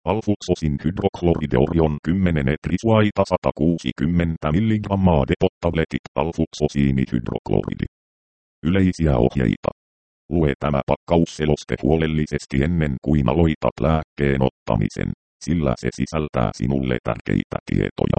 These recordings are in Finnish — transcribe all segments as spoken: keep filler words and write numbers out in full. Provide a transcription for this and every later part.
Alfuxosin hydroklorideorion kymmenen etrisuaita sata kuusikymmentä milligrammaa depot-tabletit alfuxosiini hydrokloridi. Yleisiä ohjeita. Lue tämä pakkausseloste huolellisesti ennen kuin aloitat lääkkeen ottamisen, sillä se sisältää sinulle tärkeitä tietoja.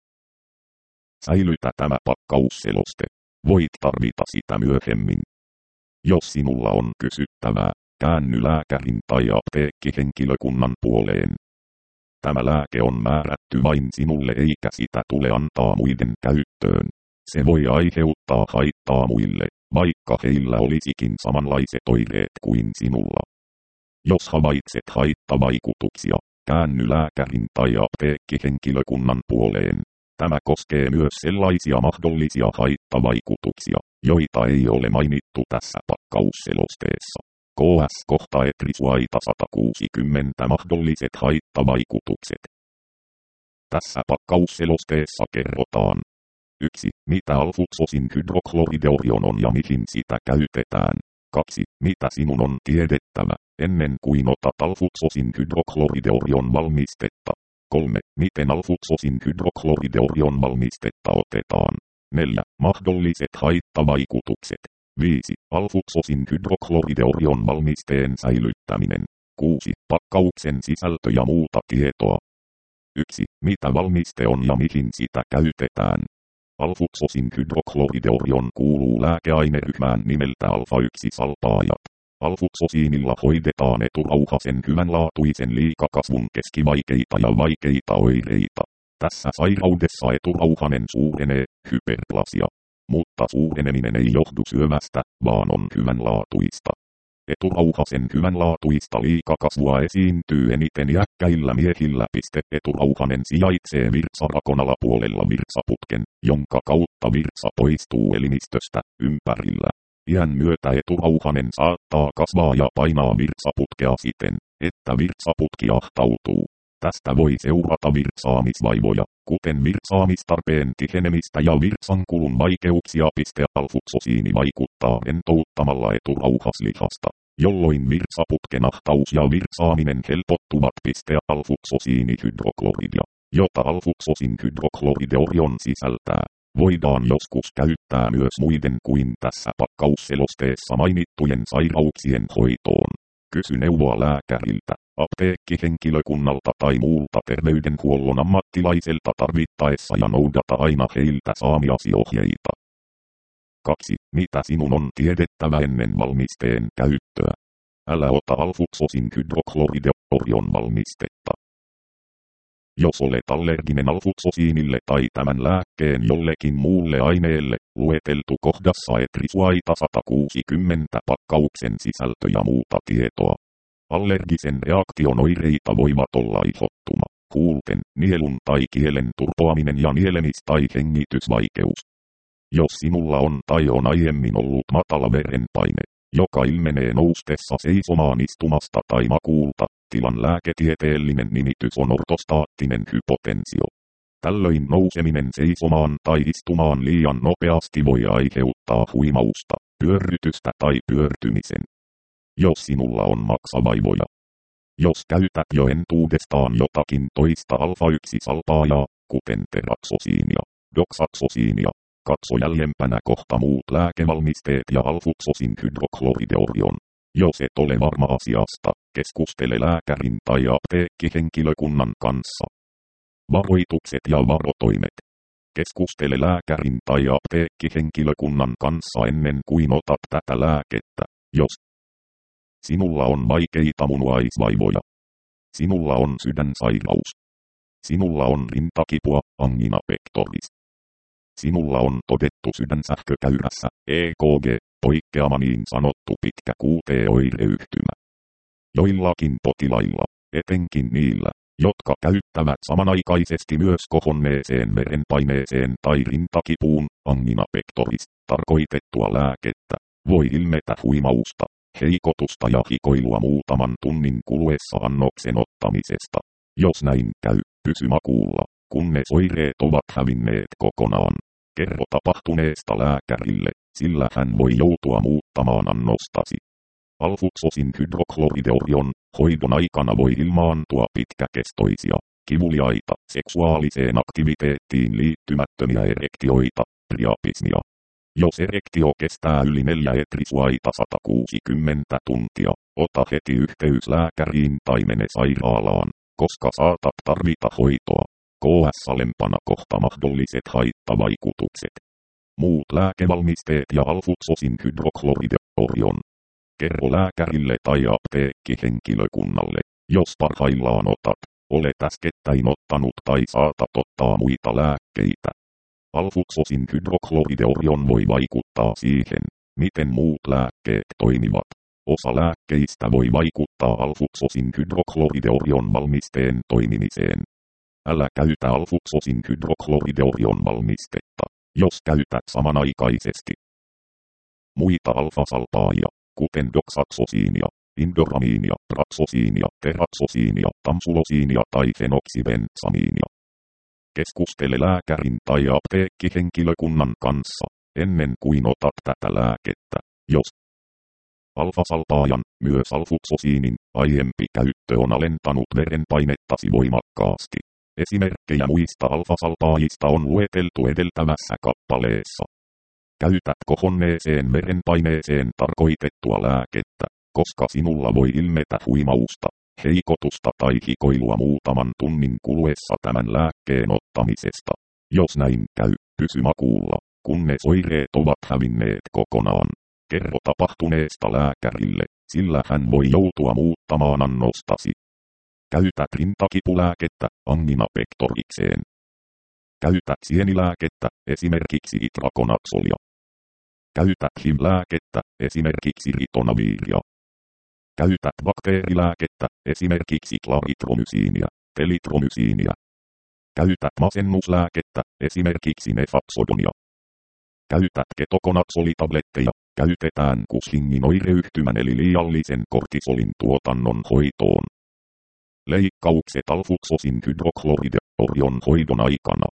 Säilytä tämä pakkausseloste. Voit tarvita sitä myöhemmin. Jos sinulla on kysyttävää, käänny lääkärin tai apteekkihenkilökunnan puoleen. Tämä lääke on määrätty vain sinulle eikä sitä tule antaa muiden käyttöön. Se voi aiheuttaa haittaa muille, vaikka heillä olisikin samanlaiset oireet kuin sinulla. Jos havaitset haittavaikutuksia, käänny lääkärin tai apteekkihenkilökunnan puoleen. Tämä koskee myös sellaisia mahdollisia haittavaikutuksia, joita ei ole mainittu tässä pakkausselosteessa. K S kohta etrisuaita sata kuusikymmentä mahdolliset haittavaikutukset. Tässä pakkausselosteessa kerrotaan. yksi. Mitä alfuxosin hydroklorideorion on ja mihin sitä käytetään. kaksi. Mitä sinun on tiedettävä, ennen kuin otat alfuxosin hydroklorideorion valmistetta. kolme. Miten alfuxosin hydroklorideorion valmistetta otetaan. neljä. Mahdolliset haittavaikutukset. viisi. Alfuxosin hydroklorideorion valmisteen säilyttäminen. kuusi. Pakkauksen sisältö ja muuta tietoa. yksi. Mitä valmiste on ja mihin sitä käytetään. Alfuxosin hydroklorideorion kuuluu lääkeaineryhmään nimeltä alfa yksi salpaajat. Alfuxosiinilla hoidetaan eturauhasen hyvänlaatuisen liikakasvun keskivaikeita ja vaikeita oireita. Tässä sairaudessa eturauhanen suurenee, hyperplasia. Mutta suureneminen ei johdu syövästä, vaan on hyvänlaatuista. Eturauhasen hyvänlaatuista liikakasvua esiintyy eniten iäkkäillä miehillä. Eturauhanen sijaitsee virtsarakon alapuolella virtsaputken, jonka kautta virtsa poistuu elimistöstä ympärillä. Iän myötä eturauhanen saattaa kasvaa ja painaa virtsaputkea siten, että virtsaputki ahtautuu. Tästä voi seurata virtsaamisvaivoja, kuten virtsaamistarpeen tihenemistä ja virtsankulun vaikeuksia. Alfuxosiini vaikuttaa rentouttamalla eturauhaslihasta, jolloin virtsaputken ahtaus ja virtsaaminen helpottuvat. Alfuxosiini hydrokloridia, jota alfuxosin hydroklorideorion sisältää, voidaan joskus käyttää myös muiden kuin tässä pakkausselosteessa mainittujen sairauksien hoitoon. Kysy neuvoa lääkäriltä, apteekkihenkilökunnalta tai muulta terveydenhuollon ammattilaiselta tarvittaessa ja noudata aina heiltä saamiasi ohjeita. kaksi. Mitä sinun on tiedettävä ennen valmisteen käyttöä? Älä ota alfuxosin hydroklorideorion valmistetta. Jos olet allerginen alfuxosiinille tai tämän lääkkeen jollekin muulle aineelle, lueteltu kohdassa etrisuaita sata kuusikymmentä pakkauksen sisältö ja muuta tietoa. Allergisen reaktion oireita voivat olla ihottuma, huulten, nielun tai kielen turpoaminen ja nielemis- tai hengitysvaikeus. Jos sinulla on tai on aiemmin ollut matala verenpaine, joka ilmenee noustessa seisomaan istumasta tai makuulta, tilan lääketieteellinen nimitys on ortostaattinen hypotensio. Tällöin nouseminen seisomaan tai istumaan liian nopeasti voi aiheuttaa huimausta, pyörrytystä tai pyörtymisen. Jos sinulla on maksavaivoja. Jos käytät jo entuudestaan jotakin toista alfa yksi salpaajaa, kuten teraksosiinia, doksaksosiinia, katso jäljempänä kohta muut lääkevalmisteet ja alfuxosin hydroklorideorion. Jos et ole varma asiasta, keskustele lääkärin tai apteekkihenkilökunnan kanssa. Varoitukset ja varotoimet. Keskustele lääkärin tai apteekkihenkilökunnan kanssa ennen kuin otat tätä lääkettä, jos sinulla on vaikeita munuaisvaivoja. Sinulla on sydänsairaus. Sinulla on rintakipua, angina pectoris. Sinulla on todettu sydänsähkökäyrässä, E K G, poikkeama niin sanottu pitkä Q T-oireyhtymä. Joillakin potilailla, etenkin niillä, jotka käyttävät samanaikaisesti myös kohonneeseen verenpaineeseen tai rintakipuun, angina pectoris, tarkoitettua lääkettä, voi ilmetä huimausta, heikotusta ja hikoilua muutaman tunnin kuluessa annoksen ottamisesta. Jos näin käy, pysy makuulla, kunnes oireet ovat hävinneet kokonaan. Kerro tapahtuneesta lääkärille, sillä hän voi joutua muuttamaan annostasi. Alfuksosin hydroklorideorion hoidon aikana voi ilmaantua pitkäkestoisia, kivuliaita, seksuaaliseen aktiviteettiin liittymättömiä erektioita, priapismia. Jos erektio kestää yli neljä etrisuaita sata kuusikymmentä tuntia, ota heti yhteys lääkäriin tai mene sairaalaan, koska saatat tarvita hoitoa. K S-alempana kohta mahdolliset haittavaikutukset. Muut lääkevalmisteet ja alfuksosin hydroklorideorion. Kerro lääkärille tai apteekkihenkilökunnalle, jos parhaillaan otat, olet äskettäin ottanut tai saatat ottaa muita lääkkeitä. Alfuksosin hydroklorideorion voi vaikuttaa siihen, miten muut lääkkeet toimivat. Osa lääkkeistä voi vaikuttaa alfuksosin hydroklorideorion valmisteen toimimiseen. Älä käytä alfuksosin hydroklorideorion valmistetta, jos käytät samanaikaisesti muita alfasalpaajia, kuten doksaksosiinia, indoramiinia, praksosiinia, teraksosiinia, tamsulosiinia tai fenoksibensamiinia. Keskustele lääkärin tai apteekkihenkilökunnan kanssa, ennen kuin otat tätä lääkettä, jos alfasalpaajan, myös alfuksosiinin, aiempi käyttö on alentanut verenpainettasi voimakkaasti. Esimerkkejä muista alfasalpaajista on lueteltu edeltävässä kappaleessa. Käytät kohonneeseen verenpaineeseen tarkoitettua lääkettä, koska sinulla voi ilmetä huimausta, heikotusta tai hikoilua muutaman tunnin kuluessa tämän lääkkeen ottamisesta. Jos näin käy, pysy makuulla, kunnes oireet ovat hävinneet kokonaan. Kerro tapahtuneesta lääkärille, sillä hän voi joutua muuttamaan annostasi. Käytät rintakipulääkettä, angina pectorikseen. Käytät sienilääkettä, esimerkiksi itrakonaksolia. Käytät H I V-lääkettä, esimerkiksi ritonaviria. Käytät bakteerilääkettä, esimerkiksi klaritromysiinia, telitromysiinia. Käytät masennuslääkettä, esimerkiksi nefaksodonia. Käytät ketokonaksolitabletteja, käytetään Cushingin oireyhtymän eli liiallisen kortisolin tuotannon hoitoon. Leikkaukset alfuksosin hydroklorideorion hoidon aikana.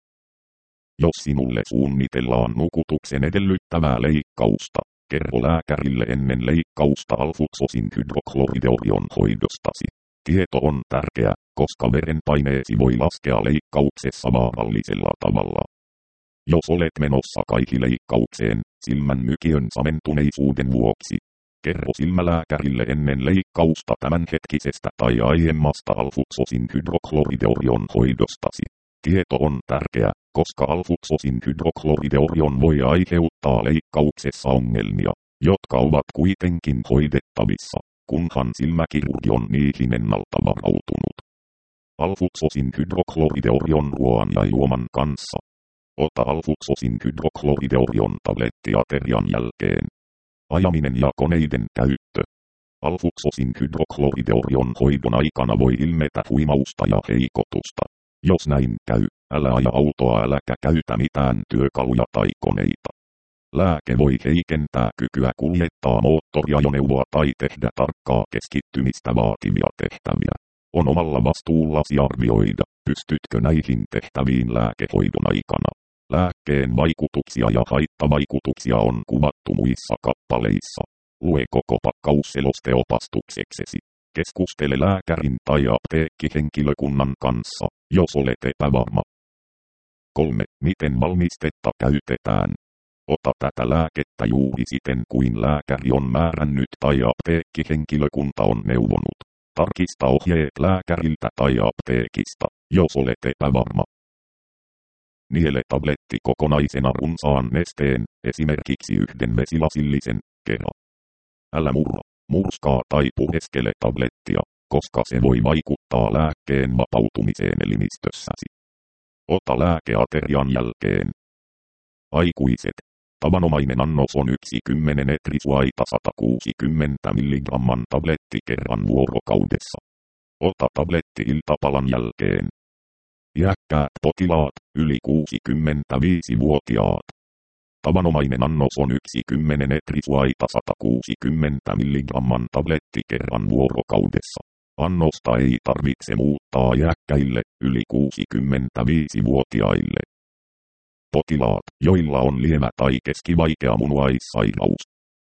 Jos sinulle suunnitellaan nukutuksen edellyttävää leikkausta, kerro lääkärille ennen leikkausta alfuksosin hydroklorideorion hoidostasi. Tieto on tärkeä, koska verenpaineesi voi laskea leikkauksessa vaarallisella tavalla. Jos olet menossa kaihileikkaukseen, silmän mykiön samentuneisuuden vuoksi, kerro silmälääkärille ennen leikkausta tämänhetkisestä tai aiemmasta alfuksosin hydroklorideorion hoidostasi. Tieto on tärkeä, koska alfuksosin hydroklorideorion voi aiheuttaa leikkauksessa ongelmia, jotka ovat kuitenkin hoidettavissa, kunhan silmäkirurgi on niihin ennalta varautunut. Alfuksosin hydroklorideorion ruoan ja juoman kanssa. Ota alfuksosin hydroklorideorion tabletti aterian jälkeen. Ajaminen ja koneiden käyttö. Alfuksosin hydroklorideorion hoidon aikana voi ilmetä huimausta ja heikotusta. Jos näin käy, älä aja autoa äläkä käytä mitään työkaluja tai koneita. Lääke voi heikentää kykyä kuljettaa moottoriajoneuvoa tai tehdä tarkkaa keskittymistä vaativia tehtäviä. On omalla vastuullasi arvioida, pystytkö näihin tehtäviin lääkehoidon aikana. Lääkkeen vaikutuksia ja haittavaikutuksia on kuvattu muissa kappaleissa. Lue koko pakkausseloste opastukseksesi. Keskustele lääkärin tai apteekkihenkilökunnan kanssa, jos olet epävarma. kolme. Miten valmistetta käytetään? Ota tätä lääkettä juuri siten kuin lääkäri on määrännyt tai apteekkihenkilökunta on neuvonut. Tarkista ohjeet lääkäriltä tai apteekista, jos olet epävarma. Niele tabletti kokonaisena runsaan nesteen, esimerkiksi yhden vesilasillisen, kerran. Älä murra, murskaa tai pureskele tablettia, koska se voi vaikuttaa lääkkeen vapautumiseen elimistössäsi. Ota lääke aterian jälkeen. Aikuiset. Tavanomainen annos on yksi kymmenen etrisuaita sata kuusikymmentä milligramman tabletti kerran vuorokaudessa. Ota tabletti iltapalan jälkeen. Iäkkäät potilaat, yli kuusikymmentäviisivuotiaat. Tavanomainen annos on yksi kymmenen etrisuaita sata kuusikymmentä milligramman tabletti kerran vuorokaudessa. Annosta ei tarvitse muuttaa iäkkäille, yli kuusikymmentäviisivuotiaille. Potilaat, joilla on lievä tai keskivaikea munuaissairaus.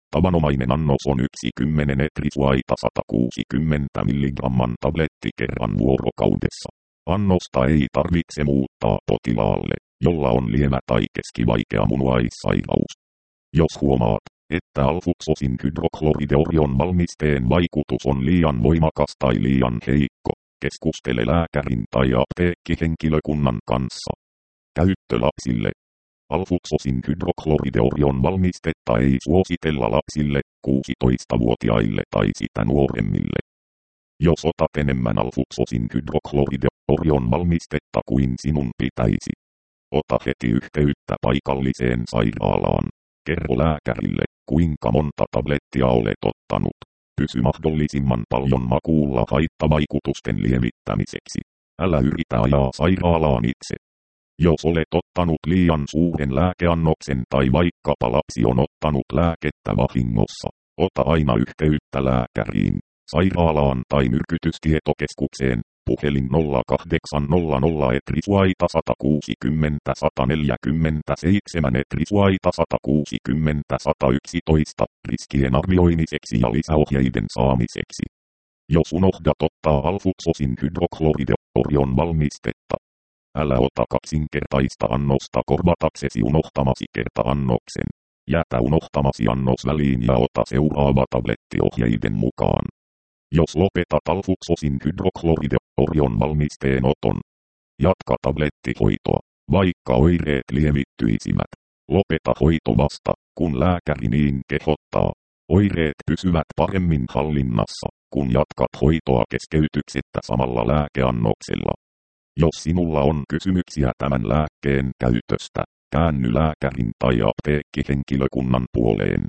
Tavanomainen annos on yksi kymmenen etrisuaita sata kuusikymmentä milligramman tabletti kerran vuorokaudessa. Annosta ei tarvitse muuttaa potilaalle, jolla on lievä tai keskivaikea munuaissairaus. Jos huomaat, että alfuksosin hydroklorideorion valmisteen vaikutus on liian voimakas tai liian heikko, keskustele lääkärin tai apteekkihenkilökunnan kanssa. Käyttö lapsille. Alfuksosin hydroklorideorion valmistetta ei suositella lapsille, kuusitoistavuotiaille tai sitä nuoremmille. Jos otat enemmän alfuksosin hydroklorideorion valmistetta kuin sinun pitäisi, ota heti yhteyttä paikalliseen sairaalaan. Kerro lääkärille, kuinka monta tablettia olet ottanut. Pysy mahdollisimman paljon makuulla haittavaikutusten lievittämiseksi. Älä yritä ajaa sairaalaan itse. Jos olet ottanut liian suuren lääkeannoksen tai vaikkapa lapsi on ottanut lääkettä vahingossa, ota aina yhteyttä lääkäriin, sairaalaan tai myrkytystietokeskukseen, puhelin nolla kahdeksan nolla nolla etrisuaita sata kuusikymmentä sata neljäkymmentäseitsemän etrisuaita sata kuusikymmentä sata yksitoista, riskien arvioimiseksi ja lisäohjeiden saamiseksi. Jos unohdat ottaa alfuksosin hydroklorideorion valmistetta, älä ota kaksinkertaista annosta korvataksesi unohtamasi kerta-annoksen. Jätä unohtamasi annos väliin ja ota seuraava tabletti ohjeiden mukaan. Jos lopetat alfuksosin hydroklorideorion valmisteen oton, jatka tablettihoitoa, vaikka oireet lievittyisivät. Lopeta hoito vasta, kun lääkäri niin kehottaa. Oireet pysyvät paremmin hallinnassa, kun jatkat hoitoa keskeytyksettä samalla lääkeannoksella. Jos sinulla on kysymyksiä tämän lääkkeen käytöstä, käänny lääkärin tai apteekkihenkilökunnan puoleen.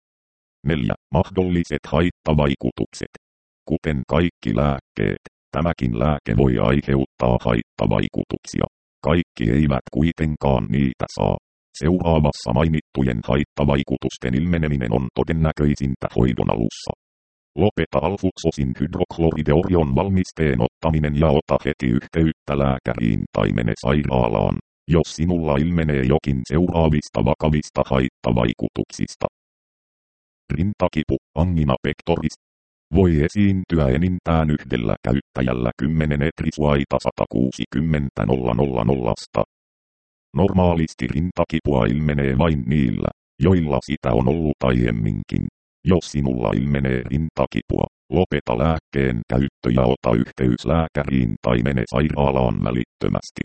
neljä. Mahdolliset haittavaikutukset. Kuten kaikki lääkkeet, tämäkin lääke voi aiheuttaa haittavaikutuksia. Kaikki eivät kuitenkaan niitä saa. Seuraavassa mainittujen haittavaikutusten ilmeneminen on todennäköisintä hoidon alussa. Lopeta alfuksosin hydroklorideorion valmisteen ottaminen ja ota heti yhteyttä lääkäriin tai mene sairaalaan, jos sinulla ilmenee jokin seuraavista vakavista haittavaikutuksista. Rintakipu, angina pectoris. Voi esiintyä enintään yhdellä käyttäjällä kymmenen etrisuaita sata kuusikymmentä nolla. Normaalisti rintakipua ilmenee vain niillä, joilla sitä on ollut aiemminkin. Jos sinulla ilmenee rintakipua, lopeta lääkkeen käyttö ja ota yhteys lääkäriin tai mene sairaalaan välittömästi.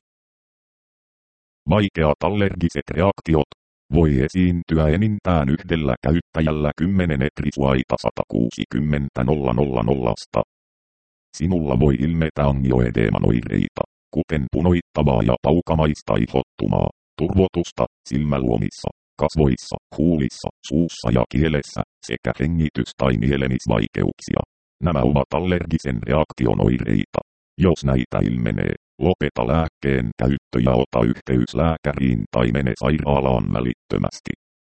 Vaikeat allergiset reaktiot. Voi esiintyä enintään yhdellä käyttäjällä kymmenen etrisuaita sata kuusikymmentä nolla. Sinulla voi ilmetä angioedeeman oireita, kuten punoittavaa ja paukamaista ihottumaa, turvotusta, silmäluomissa, kasvoissa, huulissa, suussa ja kielessä, sekä hengitys- tai nielemisvaikeuksia. Nämä ovat allergisen reaktion oireita. Jos näitä ilmenee, lopeta lääkkeen käyttö ja ota yhteys lääkäriin tai mene sairaalaan välittömästi.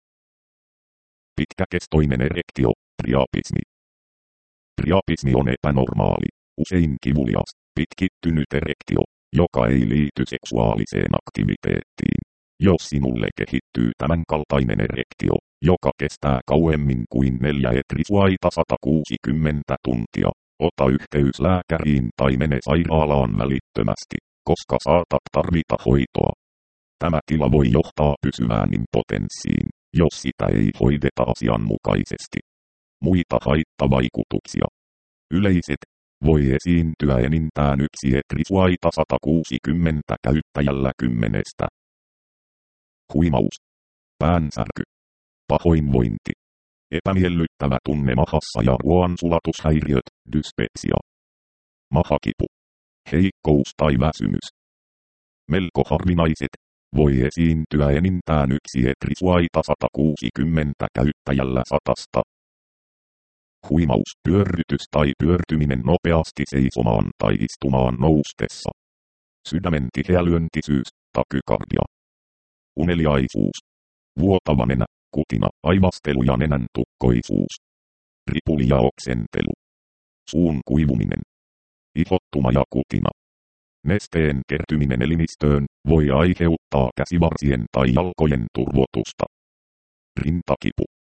Pitkäkestoinen erektio, priapismi. Priapismi on epänormaali, usein kivulias, pitkittynyt erektio, joka ei liity seksuaaliseen aktiviteettiin. Jos sinulle kehittyy tämänkaltainen erektio, joka kestää kauemmin kuin neljä etrisuaita sata kuusikymmentä tuntia, ota yhteys lääkäriin tai mene sairaalaan välittömästi, koska saatat tarvita hoitoa. Tämä tila voi johtaa pysyvään impotenssiin, jos sitä ei hoideta asianmukaisesti. Muita haittavaikutuksia. Yleiset. Voi esiintyä enintään yksi etrisuaita sata kuusikymmentä käyttäjällä kymmenestä. Huimaus. Päänsärky. Pahoinvointi. Epämiellyttävä tunne mahassa ja ruoansulatushäiriöt, dyspepsia. Mahakipu. Heikkous tai väsymys. Melko harvinaiset. Voi esiintyä enintään yksi etrisuaita sata kuusikymmentä käyttäjällä satasta. Huimaus, pyörrytys tai pyörtyminen nopeasti seisomaan tai istumaan noustessa. Sydämen tiheälyöntisyys, takykardia. Uneliaisuus. Vuotava nenä, kutina, aivastelu ja nenän tukkoisuus. Ripuli ja oksentelu. Suun kuivuminen. Ihottuma ja kutina. Nesteen kertyminen elimistöön voi aiheuttaa käsivarsien tai jalkojen turvotusta. Rintakipu.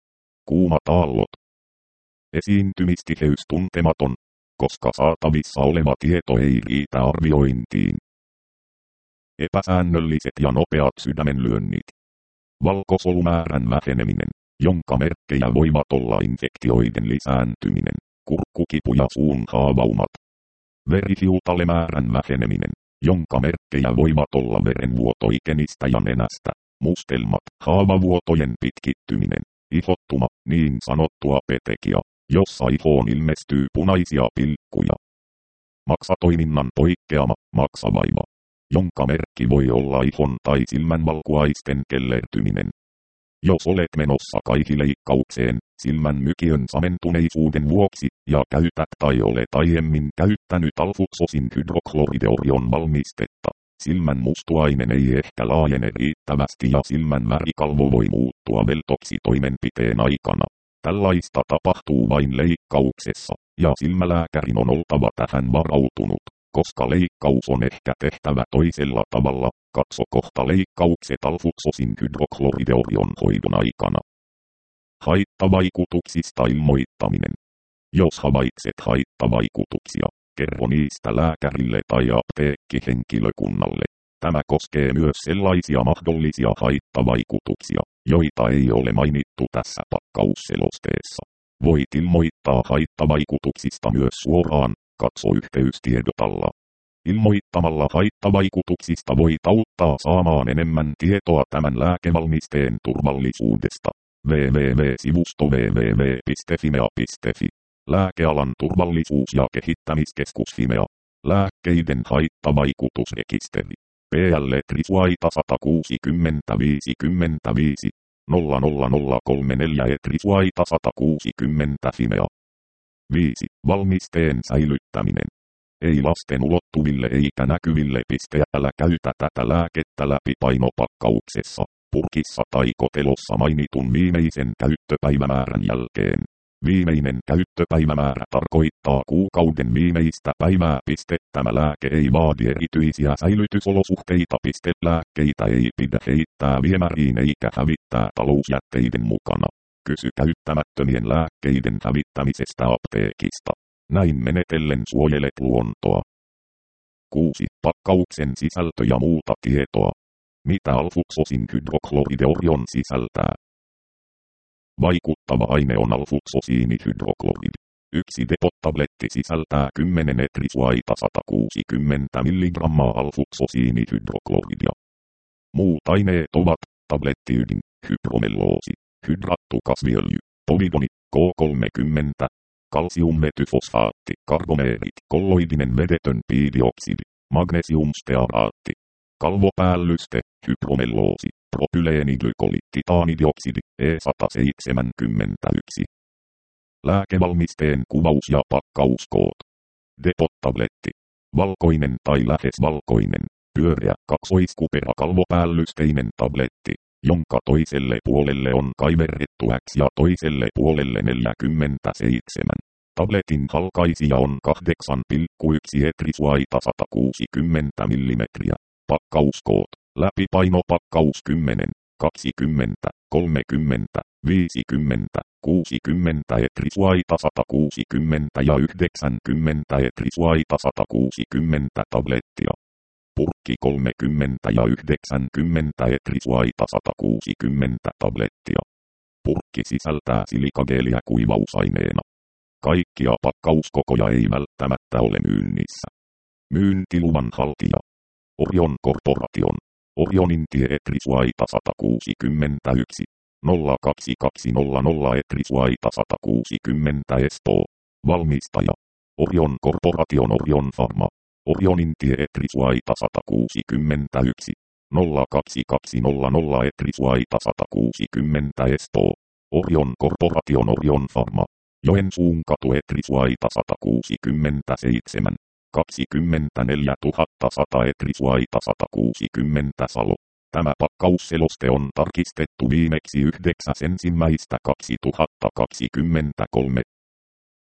kuumat aallot. Esiintymistiheys tuntematon, koska saatavissa oleva tieto ei riitä arviointiin. Epäsäännölliset ja nopeat sydämenlyönnit. Valkosolumäärän väheneminen, jonka merkkejä voivat olla infektioiden lisääntyminen, kurkkukipu ja suun haavaumat. Verihiutalemäärän väheneminen, jonka merkkejä voivat olla verenvuoto ikenistä ja nenästä, mustelmat, haavavuotojen pitkittyminen, ihottuma, niin sanottua petekia, jossa ihoon ilmestyy punaisia pilkkuja. Maksatoiminnan poikkeama, maksavaiva, jonka merkki voi olla ihon tai silmän valkuaisten kellertyminen. Jos olet menossa kaihileikkaukseen, silmän mykiön samentuneisuuden vuoksi, ja käytät tai olet aiemmin käyttänyt alfuksosin hydroklorideorion valmistetta, silmän mustuainen ei ehkä laajene riittävästi ja silmän värikalvo voi muuttua veltoksi toimenpiteen aikana. Tällaista tapahtuu vain leikkauksessa, ja silmälääkärin on oltava tähän varautunut, koska leikkaus on ehkä tehtävä toisella tavalla. Katso kohta leikkaukset alfuksosin hydroklorideorion hoidon aikana. Haittavaikutuksista ilmoittaminen. Jos havaitset haittavaikutuksia, kerro niistä lääkärille tai apteekkihenkilökunnalle. Tämä koskee myös sellaisia mahdollisia haittavaikutuksia, joita ei ole mainittu tässä pakkausselosteessa. Voit ilmoittaa haittavaikutuksista myös suoraan, katso yhteystiedot alla. Ilmoittamalla haittavaikutuksista voit auttaa saamaan enemmän tietoa tämän lääkevalmisteen turvallisuudesta. double-u double-u double-u piste sivusto double-u double-u double-u piste fimea piste fi. Lääkealan turvallisuus- ja kehittämiskeskus Fimea. Lääkkeiden haittavaikutusrekisteri. P L Trisuaita sata kuusikymmentä viisikymmentäviisi nolla nolla nolla kolme neljä E Trisuaita sata kuusikymmentä Fimea. viisi. Valmisteen säilyttäminen. Ei lasten ulottuville eikä näkyville piste. Älä käytä tätä lääkettä läpi painopakkauksessa, purkissa tai kotelossa mainitun viimeisen käyttöpäivämäärän jälkeen. Viimeinen käyttöpäivämäärä tarkoittaa kuukauden viimeistä päivää. Piste. Tämä lääke ei vaadi erityisiä säilytysolosuhteita. Piste. Lääkkeitä ei pidä heittää viemäriin eikä hävittää talousjätteiden mukana. Kysy käyttämättömien lääkkeiden hävittämisestä apteekista. Näin menetellen suojelet luontoa. kuusi. Pakkauksen sisältö ja muuta tietoa. Mitä alfuksosin hydroklorideorion sisältää? Vaikuttava aine on alfuksosiinihydroklorid. Yksi depot-tabletti sisältää kymmenen E Trisuaita sata kuusikymmentä milligrammaa alfuksosiinihydrokloria. Muut aineet ovat tablettiydin, hydromelloosi, hydrattu kasviöljy, povidoni, K kolmekymmentä, kalsiummetyfosfaatti, karbomeerit, kolloidinen vedetön piidioksidi, magnesiumstearaatti, kalvopäällyste, hydromelloosi, propyleeniglykoli, titaanidioksidi, E sata seitsemänkymmentäyksi. Lääkevalmisteen kuvaus ja pakkauskoot. Depot-tabletti. Valkoinen tai lähes valkoinen, pyöreä kaksoiskupera kalvopäällysteinen tabletti, jonka toiselle puolelle on kaiverrettu X ja toiselle puolelle neljäkymmentäseitsemän. Tabletin halkaisija on kahdeksan pilkku yksi E Trisuaita sata kuusikymmentä millimetriä. Pakkauskoot. Läpipainopakkaus kymmenen, kaksikymmentä, kolmekymmentä, viisikymmentä, kuusikymmentä E Trisuaita sata kuusikymmentä ja yhdeksänkymmentä E Trisuaita sata kuusikymmentä tablettia. Purkki kolmekymmentä ja yhdeksänkymmentä E Trisuaita sata kuusikymmentä tablettia. Purkki sisältää silikageeliä kuivausaineena. Kaikkia pakkauskokoja ei välttämättä ole myynnissä. Myyntiluvan haltija. Orion Corporation. Orionin tie E Trisuaita sata kuusikymmentäyksi, nolla kaksi kaksi nolla nolla E Trisuaita sata kuusikymmentä Espoo. Valmistaja. Orion Corporation Orion Pharma. Orionin tie E Trisuaita sata kuusikymmentäyksi, nolla kaksi kaksi nolla nolla E Trisuaita sata kuusikymmentä Espoo. Orion Corporation Orion Pharma. Joensuun katu E Trisuaita sata kuusikymmentäseitsemän. kaksikymmentäneljä tuhatta sata E Trisuaita sata kuusikymmentä Salo. Tämä pakkausseloste on tarkistettu viimeksi yhdeksäs ensimmäistä kaksituhattakaksikymmentäkolme